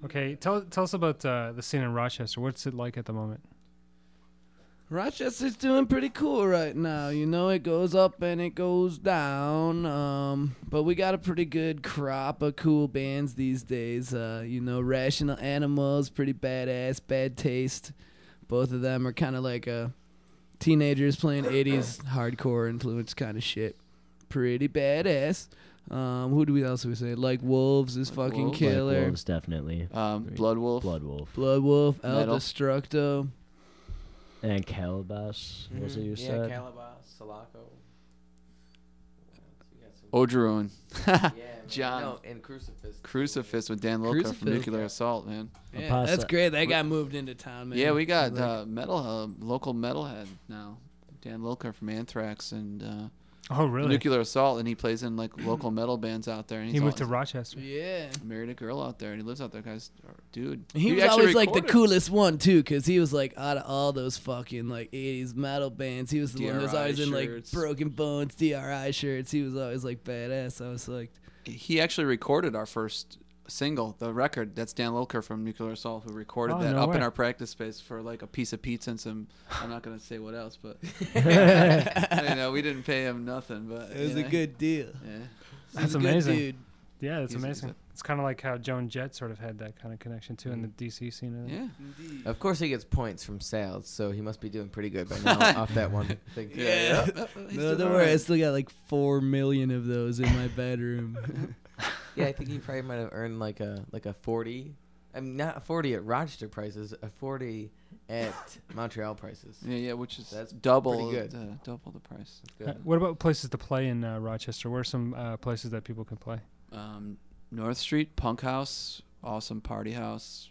Okay, tell us about the scene in Rochester. What's it like at the moment? Rochester's doing pretty cool right now. You know, it goes up and it goes down. But we got a pretty good crop of cool bands these days. You know, Rational Animals, pretty badass, Bad Taste. Both of them are kind of like teenagers playing 80s hardcore influence kind of shit. Pretty badass. Who do we else we say? Like Wolves is fucking Wolves? killer. Like Wolves, definitely. Blood Wolf. Blood Wolf. Blood Wolf, El Metal. Destructo. And Calabas, was it you said? Calabas, Sulaco. Ogeron. Yeah, John. No, and Crucifix. Crucifix with Dan Lilker from Crucifix. Nuclear Assault, man. Yeah, Apasa- that's great. That guy moved into town, man. Yeah, we got Like- local metalhead now. Dan Lilker from Anthrax and Oh, really? Nuclear Assault, and he plays in like local metal bands out there. And He moved to Rochester. Yeah. married a girl out there, and he lives out there, guys. Dude, He was actually always like the recorded coolest one too, because he was like out of all those fucking like 80s metal bands, he was the one that was DRI always in like shirts. Broken Bones, DRI shirts. He was always like badass. I was like, He actually recorded our first single, the record. That's Dan Lilker from Nuclear Assault who recorded Oh, that no up in way. our practice space for like a piece of pizza and some. I'm not gonna say what else, but you know, we didn't pay him nothing. But it was you a know, good deal. Yeah. That's He's a good amazing. dude. Yeah, that's He's- amazing. It's kind of like how Joan Jett sort of had that kind of connection too in the DC scene. I think. Yeah. Indeed. Of course, he gets points from sales, so he must be doing pretty good by now off that one thing. Yeah. He's No, doing don't all worry. I right. still got like 4 million of those in my bedroom. Yeah, I think he probably might have earned like a 40. I mean, not a 40 at Rochester prices, a 40 at Montreal prices. Yeah, which is That's double pretty good. double the price. Good. What about places to play in Rochester? Where are some places that people can play? North Street Punk House, awesome party house,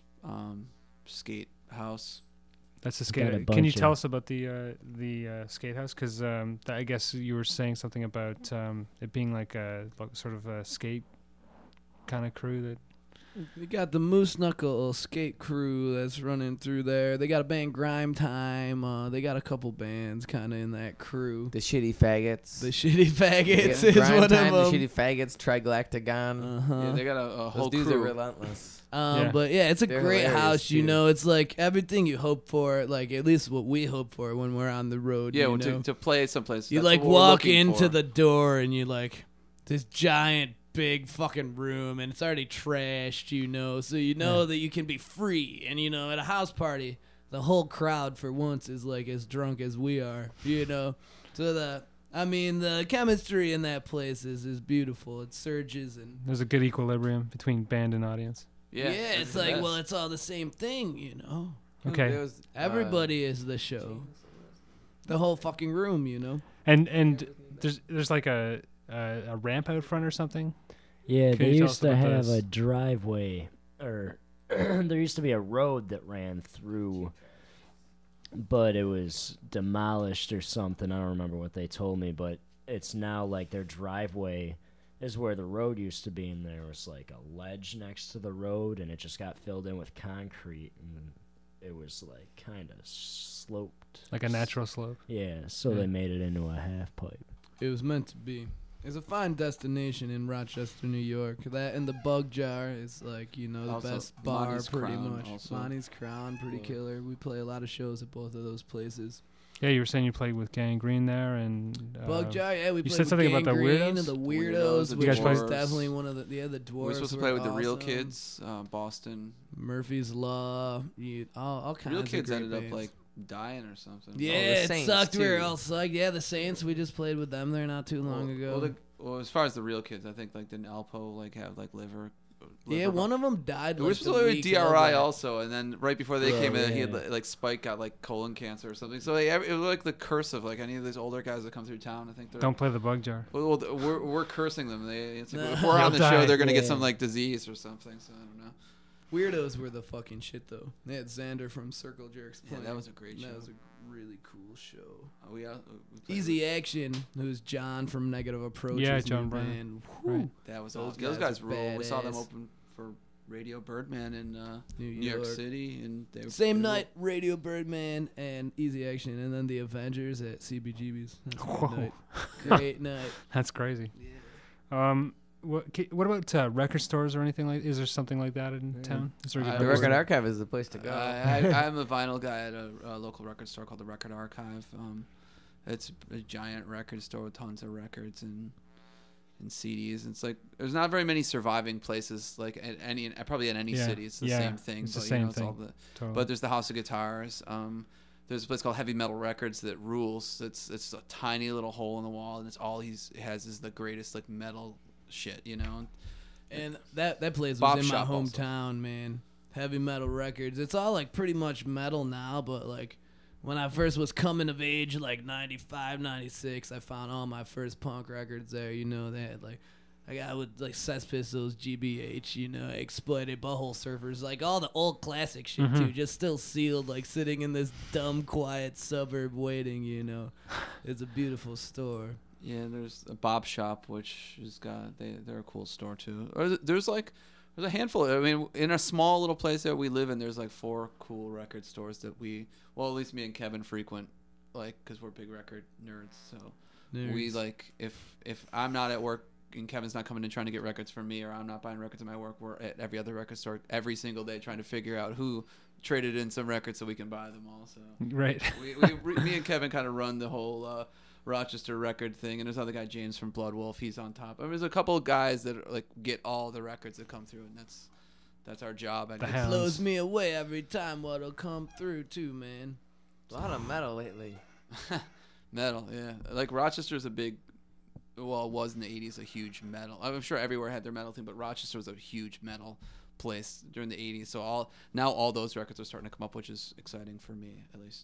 skate house. That's the Got a skate. Can you bunch tell of- us about the skate house? Because I guess you were saying something about it being like a sort of a skate kind of crew that. We got the Moose Knuckle skate crew that's running through there. They got a band Grime Time. They got a couple bands kind of in that crew. The Shitty Faggots. The Shitty Faggots is Grime one Time, of The them. Shitty Faggots, Trigalactagon. Uh-huh. Yeah, they got a whole Those dudes are crew. relentless. Yeah. But yeah, it's a They're great hilarious, house. You too. know, it's like everything you hope for. Like at least what we hope for when we're on the road. Yeah, you well, know? to play someplace. You that's like what we're walk looking into for. the door and you like this giant big fucking room and it's already trashed, you know, so you know that you can be free. And you know, at a house party, the whole crowd for once is like as drunk as we are, you know. So the chemistry in that place is beautiful. It surges and There's a good equilibrium between band and audience. Yeah, it's like, well, it's all the same thing, you know. Okay. There was, Everybody is the show. The whole fucking room, you know. And there's like a ramp out front or something. Yeah, Can they you tell us used to about have this? a driveway, or there used to be a road that ran through, but it was demolished or something. I don't remember what they told me, but it's now like their driveway is where the road used to be, and there was like a ledge next to the road, and it just got filled in with concrete, and it was like kind of sloped. Like a natural slope. Yeah, so they made it into a half pipe. It was meant to be. It's a fine destination in Rochester, New York. That and the Bug Jar is like, you know, the Also, best bar Monty's pretty Crown much. also. Monty's Crown, pretty killer. We play a lot of shows at both of those places. Yeah, you were saying you played with Gangrene there and Bug Jar, yeah, we played said with something about the Gangrene Weirdos? and the Weirdos, Weirdos, the which You guys was Dwarves. definitely one of the the dwarves. We're supposed to were play with the Real awesome. Kids, Boston. Murphy's Law, all kinds Real of Kids great ended up bands. like dying or something. Yeah, the it Saints, sucked. We were too. all sucked. Yeah, the Saints. We just played with them there not too long ago. Well, as far as the Real Kids, I think like didn't Alpo like have like liver. Yeah, one of them died. We were like, supposed the to play with week of DRI that. also, and then right before they Oh, came in, he had yeah. like Spike got like colon cancer or something. So like, it was like the curse of like any of these older guys that come through town. I think they're Don't play the Bug Jar. well, we're cursing them. It's like Nah. if we're on the They'll show, die. they're gonna get Yeah. some like disease or something. So I don't know. Weirdos were the fucking shit though. They had Xander from Circle Jerks Yeah, playing. that was a great show. That was a really cool show. We played Easy Action, who's John from Negative Approach. Yeah, his John new Brennan. band. Right. Whew. That was Those awesome. Those guys guys are rule. We saw them badass. open for Radio Birdman in New New York York. City, and they Same they night, Radio Birdman and Easy Action, and then the Avengers at CBGB's. That's a good Whoa. night. Great night. That's crazy. Yeah. What about record stores or anything like? Is there something like that in town? Is there a good The record Record store? Archive is the place to go. I'm a vinyl guy at a local record store called the Record Archive. It's a giant record store with tons of records and CDs. It's like there's not very many surviving places like at any Yeah, city. It's the yeah, same thing. it's the but, same it's all thing. Totally. But there's the House of Guitars. There's a place called Heavy Metal Records that rules. It's a tiny little hole in the wall, and it's all he has is the greatest like metal shit, you know. And that place was Bop in my Shop also. hometown, man. Heavy Metal Records. It's all like pretty much metal now, but like when I first was coming of age, like 95, 96, I found all my first punk records there. You know, they had like I got with like Sex Pistols, GBH, you know, Exploited, Butthole Surfers, like all the old classic shit too, just still sealed, like sitting in this dumb, quiet suburb waiting. You know, it's a beautiful store. Yeah, there's a Bob Shop, which has got they're a cool store too. Or there's a handful. I mean, in a small little place that we live in, there's like 4 cool record stores that at least me and Kevin frequent, like, because we're big record nerds. So we like if I'm not at work and Kevin's not coming in trying to get records from me, or I'm not buying records at my work, we're at every other record store every single day trying to figure out who traded in some records so we can buy them all. So Right. me and Kevin kind of run the whole Rochester record thing, and there's another guy, James from Blood Wolf. He's on top. I mean, there's a couple of guys that like get all the records that come through, and that's our job. I The guess. Hounds. Blows me away every time what'll come through too, man. A lot of metal lately. Metal, yeah. Like Rochester's a big, well, it was in the 80s a huge metal. I'm sure everywhere had their metal thing, but Rochester was a huge metal place during the 80s. So all those records are starting to come up, which is exciting for me at least.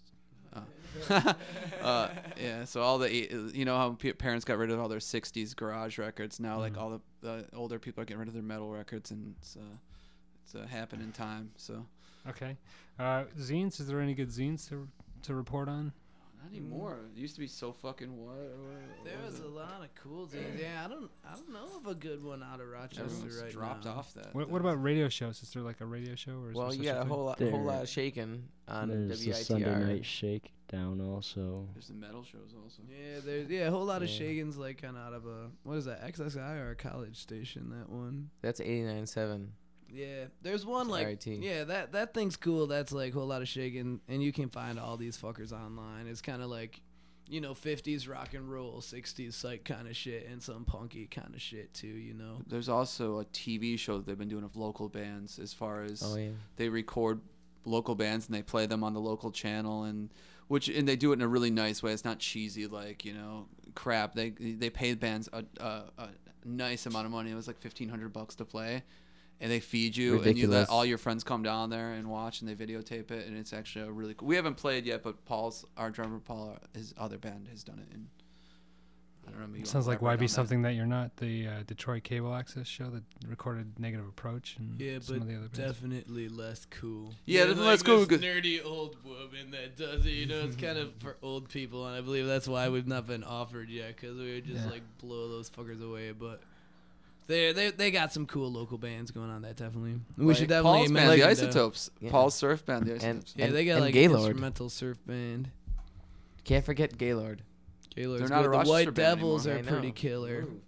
Yeah. So all the, you know how parents got rid of all their 60s garage records. Now like all the older people are getting rid of their metal records, and it's a happening time. So Okay. Zines. Is there any good zines to report on? not anymore. It used to be so fucking There was a lot of cool things. Yeah, I don't know of a good one out of Rochester Everyone's right dropped now. off that. What about radio shows? Is there like a radio show or? Is Well, there you such got a thing? whole lot of shaking on There's the Sunday WITR. Night Shakedown also. There's the metal shows also. Yeah, there's a whole lot of Yeah. shakings like kind of out of a what is that XXI or a college station? That one. That's 89.7. Yeah, there's one like RIT. yeah that thing's cool. That's like a whole lot of shaking, and you can find all these fuckers online. It's kind of like, you know, 50s rock and roll, 60s psych kind of shit, and some punky kind of shit too. You know. There's also a TV show that they've been doing of local bands, as far as Oh yeah. they record local bands and they play them on the local channel, and they do it in a really nice way. It's not cheesy like, you know, crap. They paid bands a nice amount of money. It was like $1,500 to play, and they feed you and you let Ridiculous. all your friends come down there and watch, and they videotape it, and it's actually a really cool. We haven't played yet, but our drummer Paul, his other band has done it, and I don't know. maybe you Sounds wanna like elaborate Why Be on that. Something That You're Not, the Detroit Cable Access show that recorded Negative Approach and Yeah, some but of the other bands. definitely less cool. Yeah, definitely less cool This because- nerdy old woman that does it. You know, it's kind of for old people, and I believe that's why we've not been offered yet, because we would just Yeah. like blow those fuckers away. But they got some cool local bands going on. That definitely we Like should definitely Paul's band, mention the that. Isotopes. Yeah. Paul's surf band, the And Isotopes. Yeah, they got and like Gaylord. instrumental surf band. Can't forget Gaylord. Gaylord's They're not good. a The Rochester White band Devils anymore. are I pretty know. killer. Ooh.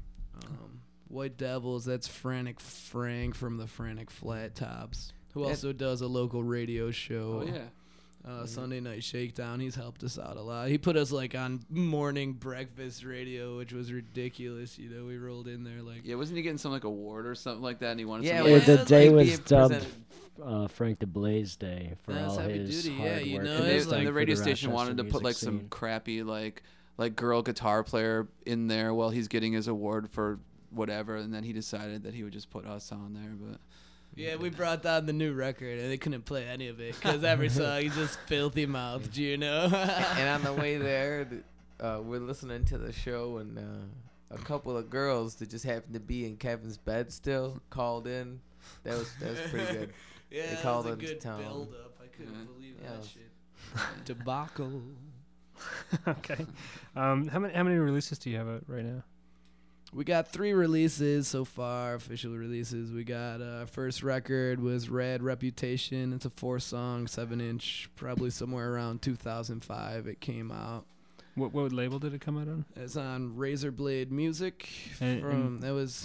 White Devils, that's Frantic Frank from the Frantic Flat Tops, who Yeah. also does a local radio show. Oh yeah. Sunday Night Shakedown. He's helped us out a lot. He put us like on morning breakfast radio, which was ridiculous. You know, we rolled in there like Yeah, wasn't he getting some like award or something like that? And he wanted Yeah, some it Yeah, was the like day being was dubbed presented- Frank DeBlaze Day for That's all heavy his duty, hard yeah, you work. know, and, it's they, like and the for radio the station wanted to Rochester put like music some scene. crappy like girl guitar player in there while he's getting his award for whatever, and then he decided that he would just put us on there. But yeah, we brought down the new record and they couldn't play any of it because every song is just filthy mouthed, you know. And on the way there, we're listening to the show, and a couple of girls that just happened to be in Kevin's bed still called in. That was pretty good. Yeah, They that called was a into good town. build up. I couldn't Yeah. believe Yeah, it that was- shit. Debacle. Okay. How many releases do you have out right now? We got 3 releases so far, official releases. We got our first record was Red Reputation. It's a 4-song, 7-inch, probably somewhere around 2005 it came out. What label did it come out on? It's on Razorblade Music. And- That was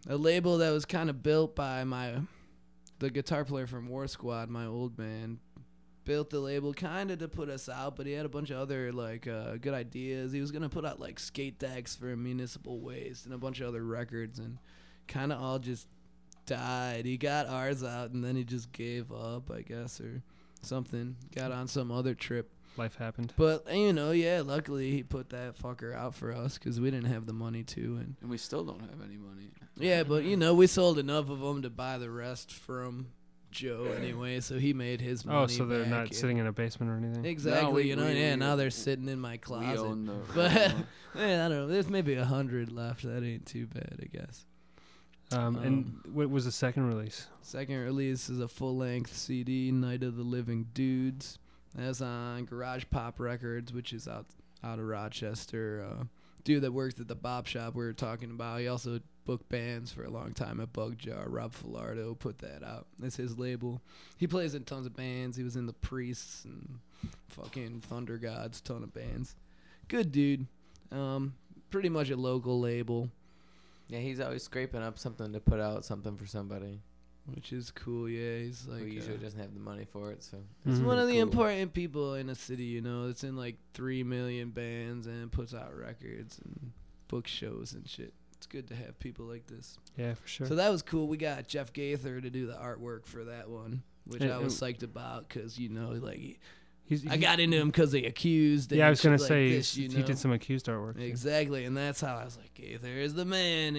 a label that was kind of built by the guitar player from War Squad, my old band. Built the label kind of to put us out, but he had a bunch of other like good ideas. He was gonna put out like skate decks for municipal waste and a bunch of other records, and kind of all just died. He got ours out, and then he just gave up, I guess, or something. Got on some other trip. Life happened. But yeah, luckily he put that fucker out for us because we didn't have the money to, And we still don't have any money. yeah, but we sold enough of them to buy the rest from Joe anyway, so he made his money. Oh, so they're back, not and- sitting in a basement or anything. Exactly, No, we- now they're sitting in my We closet. own the. But man, I don't know. There's maybe 100 left. That ain't too bad, I guess. And what was the second release? Second release is a full-length CD, Night of the Living Dudes. That's on Garage Pop Records, which is out of Rochester. Dude that works at the Bop Shop we were talking about. He also booked bands for a long time at Bug Jar. Rob Filardo put that out. That's his label. He plays in tons of bands. He was in the Priests and fucking Thunder Gods, ton of bands. Good dude. Pretty much a local label, Yeah, he's always scraping up something to put out something for somebody which is cool. Yeah, he's like who usually doesn't have the money for it. So he's Mhm. one of the Cool. important people in a city, It's in like 3 million bands and puts out records and books shows and shit. It's good to have people like this. Yeah, for sure. So that was cool. We got Jeff Gaither to do the artwork for that one, which And- I was psyched about because, like, He's, I got into him because they accused. Yeah, I and was gonna shit like say this, he did some accused artwork. Yeah. Exactly, and that's how I was like, Gaither is the man,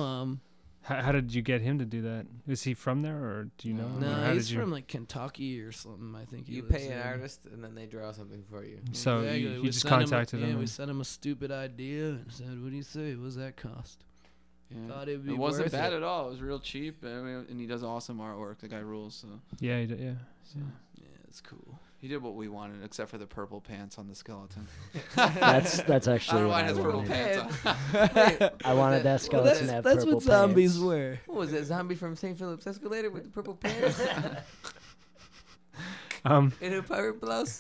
How did you get him to do that? Is he from there, or do you know? him, or No, how he's did you? from like Kentucky or something. I think he you lives pay an in. artist and then they draw something for you. So Exactly. you We just sent him contacted him. Yeah, we and- sent him a stupid idea and said, "What do you say? What does that cost?" Yeah. Thought it'd be It wasn't worth bad it. at all. It was real cheap. I mean, and he does awesome artwork. The guy rules. So Yeah, he did, yeah. Yeah, it's cool. he did what we wanted, except for the purple pants on the skeleton. That's I actually don't know what why it I has purple wanted. pants on. I wanted that Well, skeleton to have that's purple what zombies pants. wear. What was that zombie from St. Philip's Escalator with the purple pants Um. and a pirate blouse?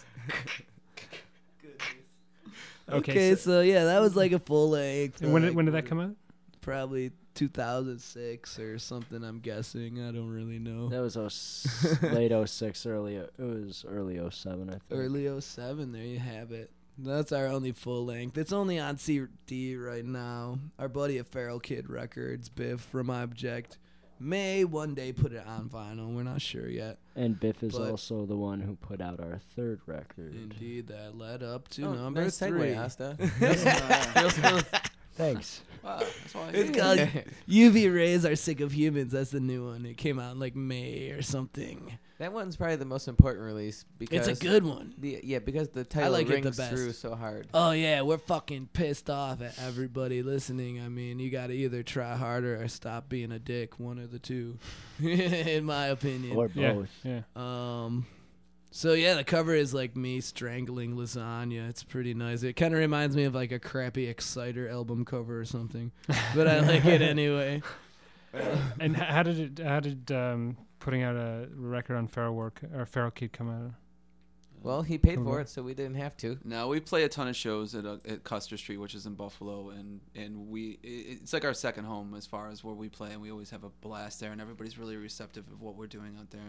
Okay, so yeah, that was like a full length. and when did that come out? Probably 2006 or something. I'm guessing. I don't really know. That was late 06, it was early 07, I think. Early 07. There you have it. That's our only full length. It's only on CD right now. Our buddy at Feral Kid Records, Biff from Object, may one day put it on vinyl. We're not sure yet. And Biff is But- also the one who put out our third record. Indeed, that led up to Oh, number nice 3. segue, Asta. Real smooth. Thanks. Wow, that's why It's called UV Rays Are Sick of Humans. That's the new one. It came out in like May or something. That one's probably the most important release because It's a good one. because the title like it the rings best. through so hard. Oh yeah, we're fucking pissed off at everybody listening. I mean, you got to either try harder or stop being a dick. One of the two, in my opinion. Or Yeah, both. yeah. So yeah, the cover is like me strangling lasagna. It's pretty nice. It kind of reminds me of like a crappy Exciter album cover or something, but I like it anyway. And how did putting out a record on Feral Kid come out? Well, he paid for Okay. it, so we didn't have to. No, we play a ton of shows at Custer Street, which is in Buffalo, and it's like our second home as far as where we play, and we always have a blast there, and everybody's really receptive of what we're doing out there,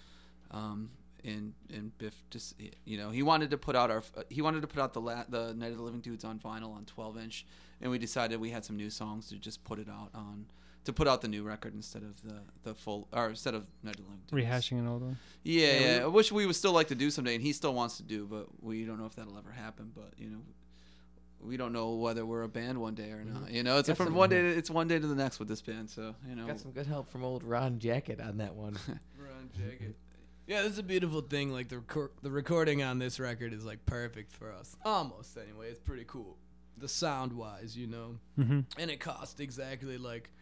and Biff just he wanted to put out the Night of the Living Dudes on vinyl on 12-inch, and we decided we had some new songs to just put it out on. To put out the new record instead of the full, or instead of Night of the Living Dudes. Rehashing an old one. Yeah. I wish we would still like to do someday, and he still wants to do, but we don't know if that'll ever happen. But we don't know whether we're a band one day or not. It's Got from some- one day. It's one day to the next with this band. So Got some good help from old Ron Jacket on that one. Yeah, this is a beautiful thing. Like the recording on this record is like perfect for us. Almost anyway. It's pretty cool. The sound wise, Mm-hmm. and it cost exactly like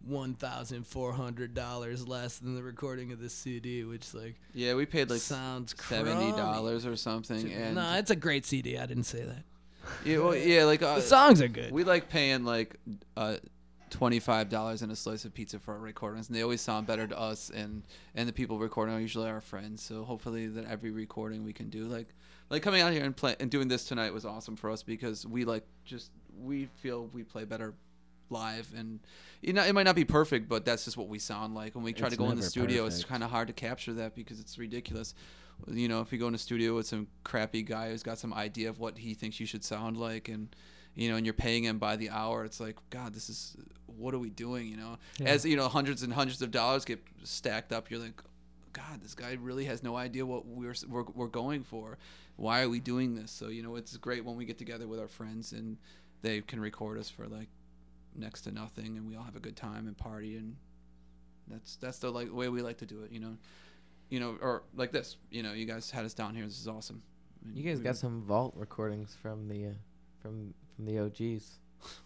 $1,400 less than the recording of the CD, which like Yeah, we paid like sounds $70 or something, and No, it's a great CD. I didn't say that. like The songs are good. we like paying like $25 and a slice of pizza for our recordings, and they always sound better to us, and the people recording are usually our friends. So hopefully that every recording we can do, like coming out here and doing this tonight was awesome for us because we feel we play better live, and it might not be perfect, but that's just what we sound like when we try It's to go in the never studio. It's perfect. kind of hard to capture that because it's ridiculous. If you go in a studio with some crappy guy who's got some idea of what he thinks you should sound like, and and you're paying him by the hour, it's like, God, what are we doing? Yeah. As hundreds and hundreds of dollars get stacked up, you're like, God, this guy really has no idea what we're going for. Why are we doing this? So it's great when we get together with our friends and they can record us for like next to nothing, and we all have a good time and party, and that's the way we like to do it. Or like this. You guys had us down here. This is awesome. I mean, You guys got some vault recordings from the from the OGs.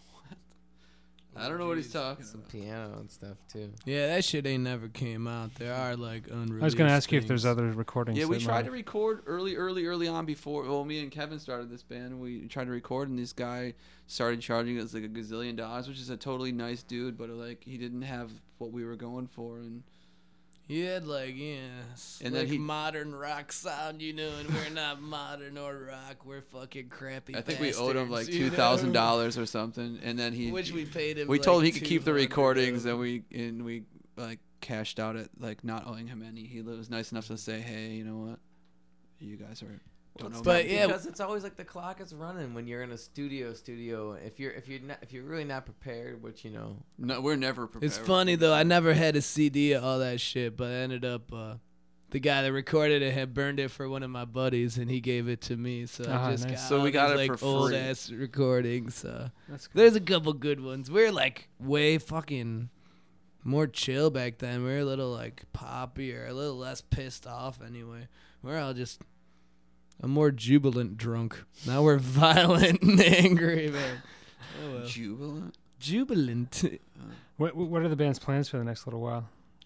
I don't know what he's talking Some about. piano and stuff too. Yeah, that shit ain't never came out. There are like unreleased. I was gonna ask you if there's things. other recordings. Yeah, we that tried might- to record early on before. Well, me and Kevin started this band. We tried to record, and this guy started charging us like $1 gazillion, which is a totally nice dude, but like he didn't have what we were going for, and He had like And then like he- modern rock sound, and we're not modern or rock. We're fucking crappy. I think we owed him like bastards, $2,000 or something, and then Which we paid him. we like told him he could keep the 200 recordings, of. and we like cashed out at like not owing him any. He was nice enough to say, hey, you know what, you guys don't know. But me. yeah, because it's always like the clock is running when you're in a studio. If you're really not prepared, which No, we're never prepared. It's funny though. I never had a CD of all that shit, but I ended up the guy that recorded it had burned it for one of my buddies, and he gave it to me. So Ah, I just nice. got So all we got these, it like for old free. ass recordings. That's good. There's a couple good ones. We're like way fucking more chill back then. We were a little like poppier, a little less pissed off. Anyway, we're all just a more jubilant drunk. Now we're violent and angry, man. Oh, well. Jubilant. Jubilant. What are the band's plans for the next little while?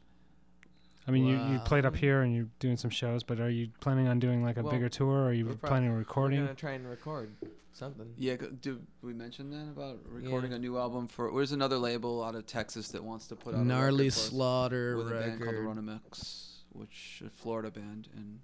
I mean, you played up Wow. here and you're doing some shows, but are you planning on doing like a Well, bigger tour? Or are you we're planning on We're recording? gonna try and record something. Yeah, did we mention that about recording a new album for? There's another label out of Texas that wants to put out Gnarly a record for us Slaughter with a band called the record. Runamix, which is a Florida band, and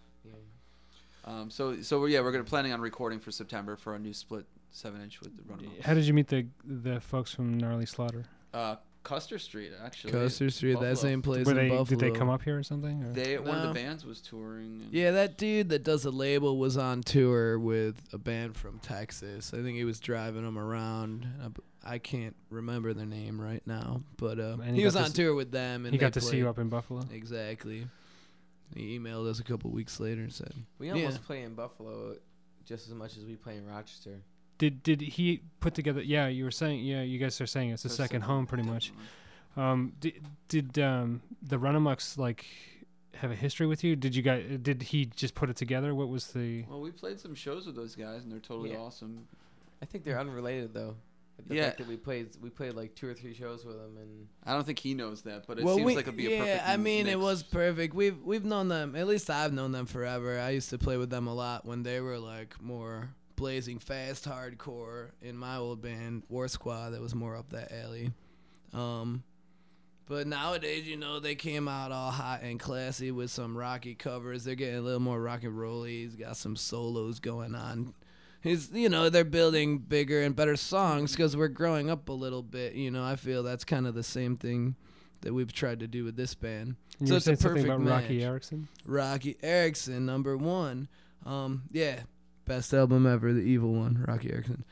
Yeah. so we're gonna planning on recording for September for a new split 7-inch with the Runamix. How did you meet the folks from Gnarly Slaughter? Custer Street actually. Custer Street, that Buffalo. same place Were in they Buffalo. did they come up here or something? Or? One of the No. bands was touring. And Yeah, that dude that does the label was on tour with a band from Texas. I think he was driving them around. I can't remember their name right now, but And he he was got to on s- tour with them. And He they got to see you played- up in Buffalo. Exactly. He emailed us a couple weeks later and said, We Yeah. almost play in Buffalo just as much as we play in Rochester. Did he put together? Yeah, you were saying. Yeah, you guys are saying it's a for second September. home, pretty much. Did the Runamux like have a history with you? Did he just put it together? What was the? Well, we played some shows with those guys, and they're totally Yeah. awesome. I think they're unrelated though. The Yeah. fact that we played like 2 or 3 shows with them, and I don't think he knows that, but it "Well, seems we, like it'd be a yeah, perfect I mean, it mix. was perfect. We've known them. At least I've known them forever. I used to play with them a lot when they were like more blazing fast hardcore in my old band War Squad. That was more up that alley. But nowadays, they came out all hot and classy with some rocky covers. They're getting a little more rock and rolly. He's got some solos going on. They're building bigger and better songs because we're growing up a little bit. I feel that's kind of the same thing that we've tried to do with this band. You So were it's a saying something perfect about Rocky match. Erickson. Rocky Erickson, number 1. Yeah, best album ever, The Evil One, Rocky Erickson.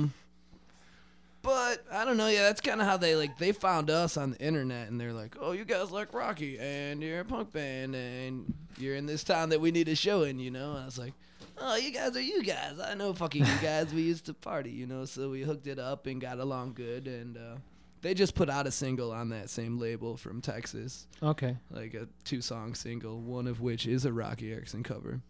But I don't know. Yeah, that's kind of how they found us on the internet, and they're like, "Oh, you guys like Rocky, and you're a punk band, and you're in this town that we need a show in." And I was like, "Oh, you guys are you guys. I know fucking you guys. We used to party, So we hooked it up and got along good, and they just put out a single on that same label from Texas, Okay. like a 2-song single, one of which is a Rocky Erickson cover.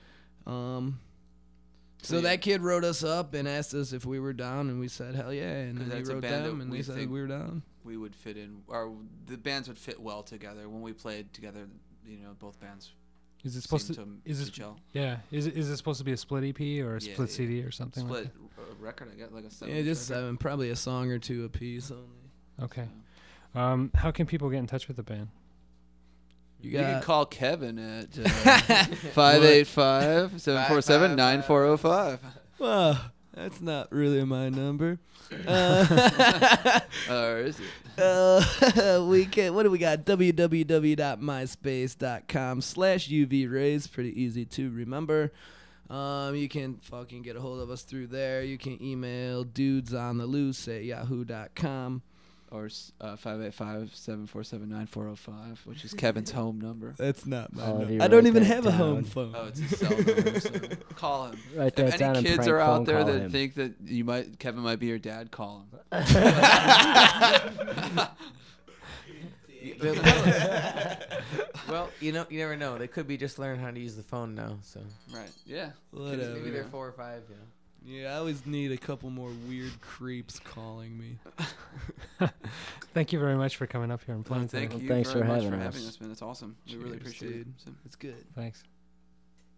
So yeah. that kid wrote us up and asked us if we were down, and we said hell yeah. And 'Cause then he that's a wrote band them, that and we they said think- we were down. We would fit in, or the bands would fit well together when we played together. Both bands Is it supposed seemed to? to, Is to it? gel. Yeah. Is it supposed to be a split EP or a Yeah, split yeah. CD or something? Split Like record, I get like a 7. Yeah, just 7, probably a song or 2 apiece only. that? Okay. How can people get in touch with the band? You You can got call Kevin at 585-747-9405. well, That's not really my number. Or is it? We can. What do we got? www.myspace.com/UVRays. Pretty easy to remember. You can fucking get a hold of us through there. You can email dudesontheloose@yahoo.com. Or 585-747-9405, which is Kevin's home number. That's not my Oh, if number. you I don't write even that have a home down. phone. Oh, it's his cell number. So call him. Write that If down any and kids prank are phone out there call that him. think that Kevin might be your dad, call him. Well, you never know. They could be just learning how to use the phone now. So Right. Yeah. Whatever. maybe they're 4 or 5. You know. Yeah, I always need a couple more weird creeps calling me. Thank you very much for coming up here and playing Thank today. you Thanks very for much having for us. having us, man. It's awesome. We really Cheers, appreciate dude. it. So. It's good. Thanks.